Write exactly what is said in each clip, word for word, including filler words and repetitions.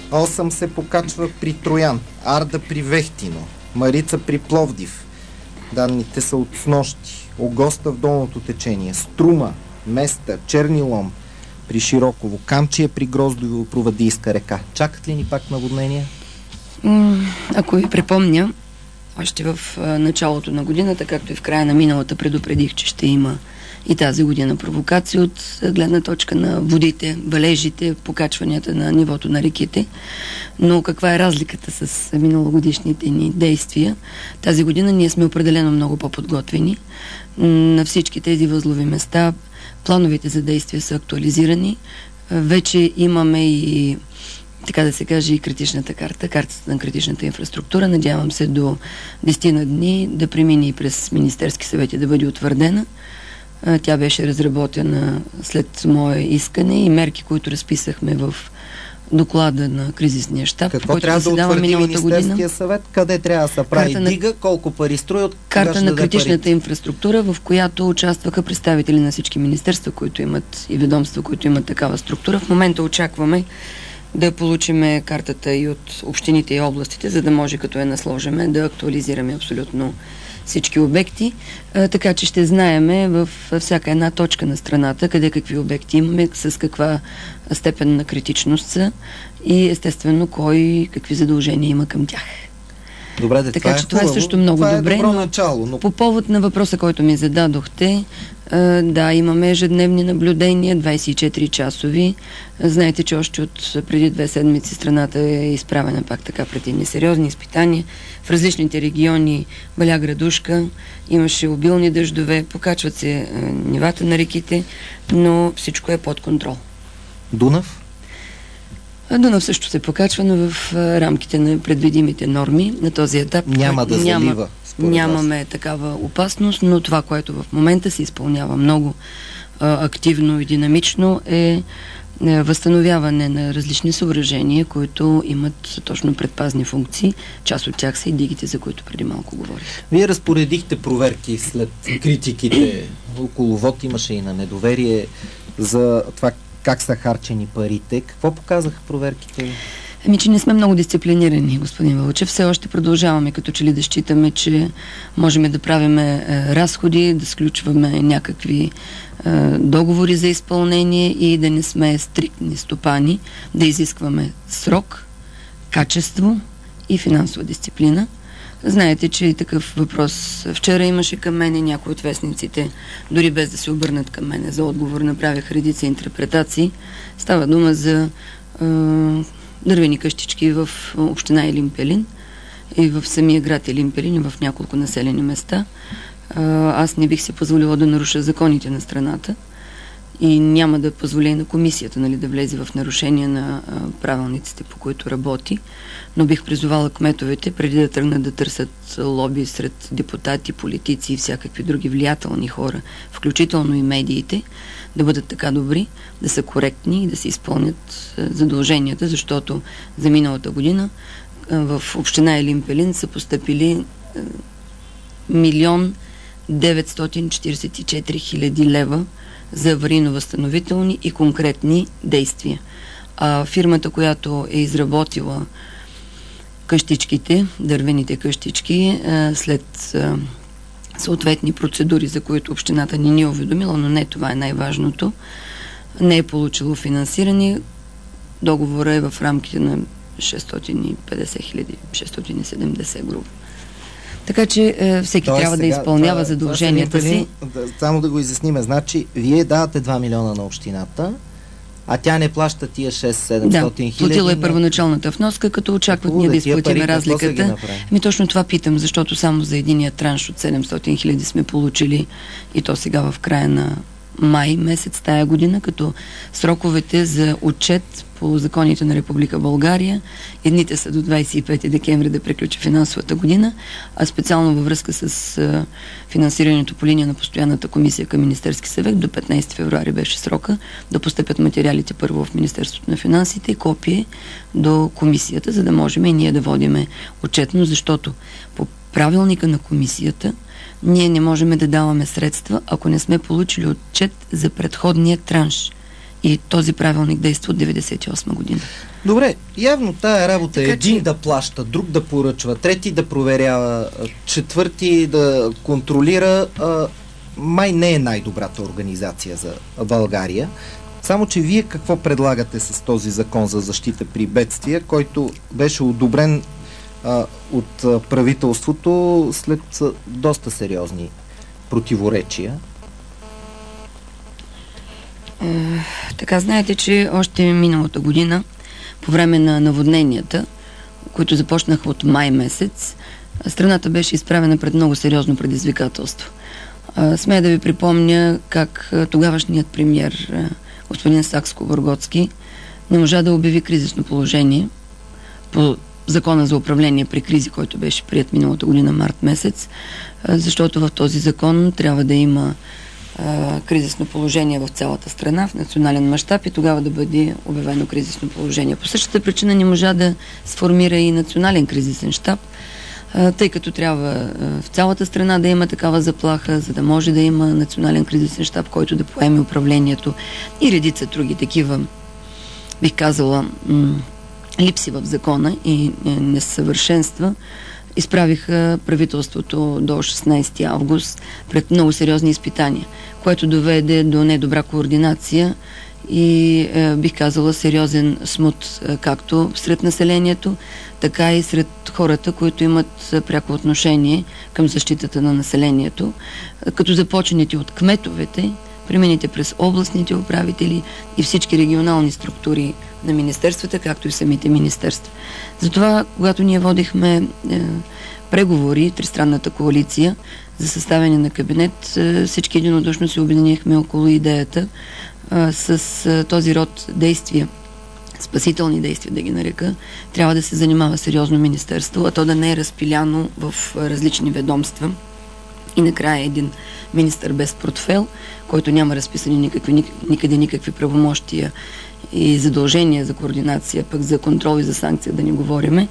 осем се покачва при Троян, Арда при Вехтино, Марица при Пловдив. Данните са от снощи. Огоста в долното течение, Струма, Места, Черни лом при Широково, Камчия при Гроздово, Провадийска река. Чакат ли ни пак наводнения? Ако ви припомня, още в началото на годината, както и в края на миналата, предупредих, че ще има и тази година провокация от гледна точка на водите, валежите, покачванията на нивото на реките. Но каква е разликата с миналогодишните ни действия? Тази година ние сме определено много по-подготвени. На всички тези възлови места плановете за действия са актуализирани. Вече имаме и, така да се каже, и критичната карта, картата на критичната инфраструктура. Надявам се до десет на дни да премине и през Министерски съвет и да бъде утвърдена. Тя беше разработена след мое искане и мерки, които разписахме в доклада на кризисния щаб. Какво трябва да утвърди Министерския съвет? Къде трябва да се прави карта дига? Колко пари строят? Карта на критичната пари? инфраструктура, в която участваха представители на всички министерства, които имат и ведомства, които имат такава структура. В момента очакваме да получиме картата и от общините и областите, за да може, като я насложиме, да актуализираме абсолютно всички обекти, а, така че ще знаеме в всяка една точка на страната къде какви обекти имаме, с каква степен на критичност са и естествено кой какви задължения има към тях. Добре, де, така това че е това хубаво. е също много това добре, е добро но начало, но по повод на въпроса, който ми зададохте, а, да, имаме ежедневни наблюдения, двайсет и четири часови. Знаете, че още от преди две седмици страната е изправена пак така пред едни сериозни изпитания. В различните региони валя градушка, имаше обилни дъждове, покачват се а, нивата на реките, но всичко е под контрол. Дунав? Дунав също се покачва, но в а, рамките на предвидимите норми на този етап. Няма да няма, залива. Нямаме такава опасност, но това, което в момента се изпълнява много а, активно и динамично е възстановяване на различни съоръжения, които имат точно предпазни функции. Част от тях са и дигите, за които преди малко говорих. Вие разпоредихте проверки след критиките. Около ВОД имаше и на недоверие за това как са харчени парите. Какво показаха проверките? Ами, че не сме много дисциплинирани, господин Вълчев. Все още продължаваме като че ли да считаме, че можем да правиме е, разходи, да сключваме някакви е, договори за изпълнение и да не сме стриктни стопани, да изискваме срок, качество и финансова дисциплина. Знаете, че и такъв въпрос вчера имаше към мене, някои от вестниците, дори без да се обърнат към мене за отговор, направях редица интерпретации. Става дума за е, дървени къщички в община Елин Пелин и в самия град Елин Пелин и в няколко населени места. Аз не бих си позволила да наруша законите на страната и няма да позволя и на комисията, нали, да влезе в нарушение на а, правилниците, по които работи, но бих призовала кметовете, преди да тръгнат да търсят лоби сред депутати, политици и всякакви други влиятелни хора, включително и медиите, да бъдат така добри, да са коректни и да се изпълнят а, задълженията, защото за миналата година а, в община Елин Пелин са постъпили а, милион деветстотин четиридесет и четири хиляди лева за аварийно-възстановителни и конкретни действия. А фирмата, която е изработила къщичките, дървените къщички, след съответни процедури, за които общината ни ни е уведомила, но не това е най-важното, не е получило финансиране. Договорът е в рамките на шестстотин и петдесет хиляди, шестстотин и седемдесет грубо. Така че е, всеки Тоест, трябва сега, да изпълнява това, задълженията това си. Да, само да го изясниме. Значи, вие давате два милиона на общината, а тя не плаща тия шест-седемстотин хиляди. Да, платила е първоначалната вноска, като очакват ние да изплатиме разликата. Ми точно това питам, защото само за единия транш от седемстотин хиляди сме получили и то сега в края на май месец тая година, като сроковете за отчет по законите на Република България. Едните са до двайсет и пети декември да приключи финансовата година, а специално във връзка с а, финансирането по линия на постоянната комисия към Министерски съвет до петнайсети февруари беше срока да постъпят материалите първо в Министерството на финансите и копие до комисията, за да можем и ние да водиме отчетно, защото по правилника на комисията ние не можем да даваме средства, ако не сме получили отчет за предходния транш. И този правилник действа от деветдесет и осма година. Добре, явно тая работа така, е един че... да плаща, друг да поръчва, трети да проверява, четвърти да контролира. А, май не е най-добрата организация за България. Само че вие какво предлагате с този закон за защита при бедствия, който беше одобрен а, от а, правителството след а, доста сериозни противоречия? Е, така, знаете, че още миналата година, по време на наводненията, които започнаха от май месец, страната беше изправена пред много сериозно предизвикателство. Е, смея да ви припомня как тогавашният премиер господин Сакскобургготски не можа да обяви кризисно положение по закона за управление при кризи, който беше приет миналата година март месец, защото в този закон трябва да има а, кризисно положение в цялата страна, в национален мащаб и тогава да бъде обявено кризисно положение. По същата причина не можа да сформира и национален кризисен щаб, а, тъй като трябва а, в цялата страна да има такава заплаха, за да може да има национален кризисен щаб, който да поеме управлението и редица други такива, бих казала, м- липси в закона и несъвършенства, изправиха правителството до шестнайсети август пред много сериозни изпитания, което доведе до недобра координация и е, бих казала сериозен смут е, както сред населението, така и сред хората, които имат е, пряко отношение към защитата на населението, е, като започнете от кметовете, премините през областните управители и всички регионални структури на министерствата, както и самите министерства. Затова, когато ние водихме е, преговори, тристранната коалиция за съставяне на кабинет, е, всички единодушно се обединихме около идеята е, с е, този род действия, спасителни действия да ги нарека, трябва да се занимава сериозно министерство, а то да не е разпиляно в различни ведомства. И накрая един министър без портфел, който няма разписани никакви, никъде никакви правомощия и задължения за координация, пък за контрол и за санкция да не говориме,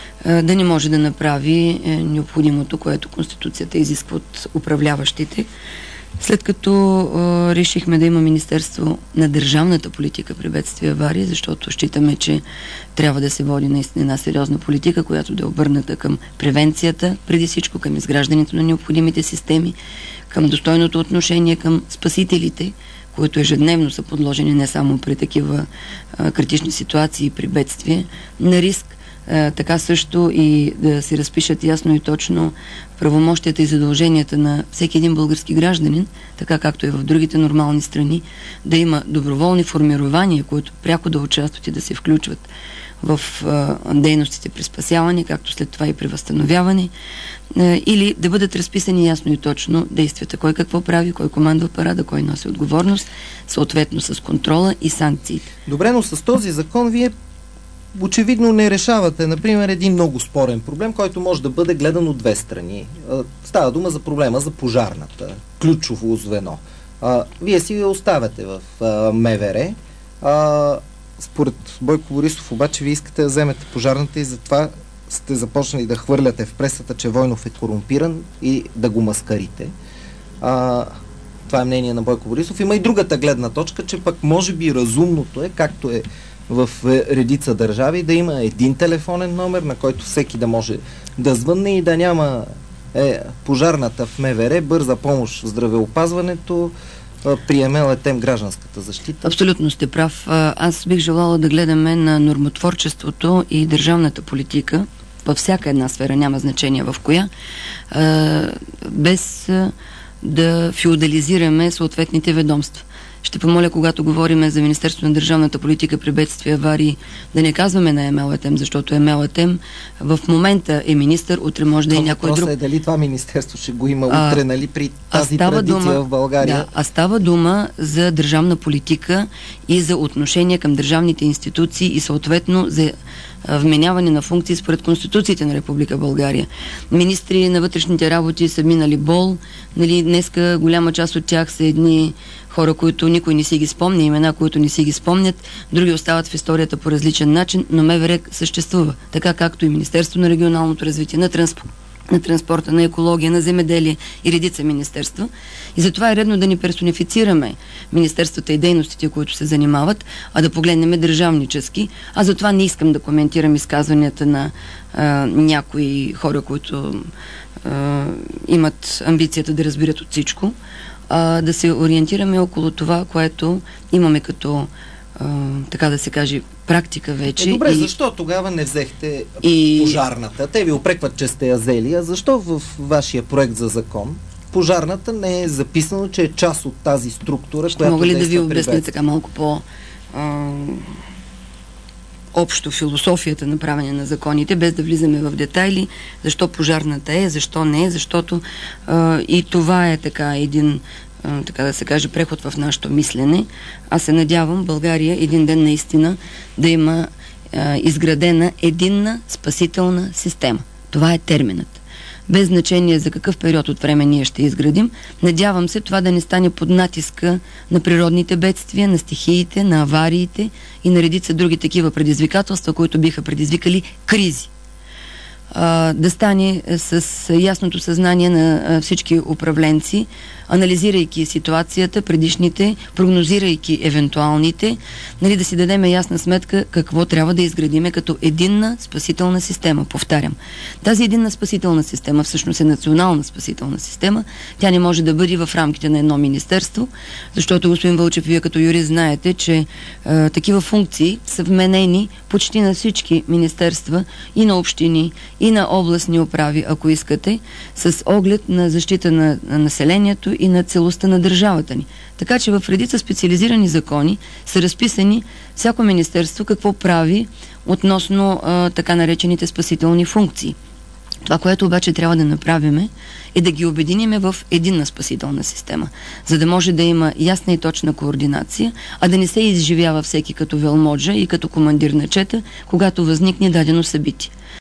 да не може да направи необходимото, което Конституцията изисква от управляващите. След като е, решихме да има Министерство на държавната политика при бедствия и аварии, защото считаме, че трябва да се води наистина една сериозна политика, която да е обърната към превенцията, преди всичко към изграждането на необходимите системи, към достойното отношение към спасителите, които ежедневно са подложени не само при такива а, критични ситуации, при бедствие, на риск, а, така също и да се разпишат ясно и точно правомощията и задълженията на всеки един български гражданин, така както и в другите нормални страни, да има доброволни формирования, които пряко да участват и да се включват в а, дейностите при спасяване, както след това и при възстановяване, а, или да бъдат разписани ясно и точно действията, кой какво прави, кой командва парада, кой носи отговорност, съответно с контрола и санкциите. Добре, но с този закон вие очевидно не решавате, например, един много спорен проблем, който може да бъде гледан от две страни. Става дума за проблема за пожарната, ключово звено. А, вие си го оставяте в а, МВР. А, според Бойко Борисов обаче вие искате да вземете пожарната и затова сте започнали да хвърляте в пресата, че Войнов е корумпиран и да го маскарите. А, това е мнение на Бойко Борисов. Има и другата гледна точка, че пък може би разумното е, както е в редица държави, да има един телефонен номер, на който всеки да може да звънне и да няма е, пожарната в МВР, бърза помощ в здравеопазването, приеме летем гражданската защита. Абсолютно сте прав. Аз бих желала да гледаме на нормотворчеството и държавната политика във всяка една сфера, няма значение в коя, без да феодализираме съответните ведомства. Ще помоля, когато говорим за Министерство на държавната политика при бедствия и аварии, да не казваме на Емел Етем, защото Емел Етем в момента е министър, утре може да е някой друг. Въпросът е дали това министерство ще го има утре, а, нали, при тази традиция дума, в България. Да, а става дума за държавна политика и за отношение към държавните институции и съответно за вменяване на функции според Конституциите на Република България. Министри на вътрешните работи са минали бол, нали, днеска голяма част от тях са едни хора, които никой не си ги спомня, имена, които не си ги спомнят, други остават в историята по различен начин, но МВР съществува, така както и Министерство на регионалното развитие, на, трансп... на транспорта, на екология, на земеделие и редица министерства. И затова е редно да ни персонифицираме министерствата и дейностите, които се занимават, а да погледнем държавнически. А затова не искам да коментирам изказванията на а, някои хора, които а, имат амбицията да разбират от всичко, а да се ориентираме около това, което имаме като Uh, така да се каже, практика вече. Е, добре, и... защо тогава не взехте и... пожарната? Те ви упрекват, че сте я взели. А защо в вашия проект за закон пожарната не е записано, че е част от тази структура, Ще която мога ли да ви обясня обясня така малко по а, общо философията на правене на законите, без да влизаме в детайли, защо пожарната е, защо не е, защото а, и това е така един, така да се каже, преход в нашето мислене. Аз се надявам България един ден наистина да има а, изградена единна спасителна система. Това е терминът. Без значение за какъв период от време ние ще изградим, надявам се това да не стане под натиска на природните бедствия, на стихиите, на авариите и на редица други такива предизвикателства, които биха предизвикали кризи. Да стане с ясното съзнание на всички управленци, анализирайки ситуацията, предишните, прогнозирайки евентуалните, нали, да си дадем ясна сметка какво трябва да изградиме като единна спасителна система. Повтарям, тази единна спасителна система всъщност е национална спасителна система. Тя не може да бъде в рамките на едно министерство, защото, господин Вълчев, вие като юрист знаете, че е, такива функции са вменени почти на всички министерства и на общини, и на областни управи, ако искате, с оглед на защита на, на населението и на целостта на държавата ни. Така че в редица специализирани закони са разписани всяко министерство какво прави относно а, така наречените спасителни функции. Това, което обаче трябва да направим, е да ги обединиме в единна спасителна система, за да може да има ясна и точна координация, а да не се изживява всеки като велмоджа и като командир на чета, когато възникне дадено събитие.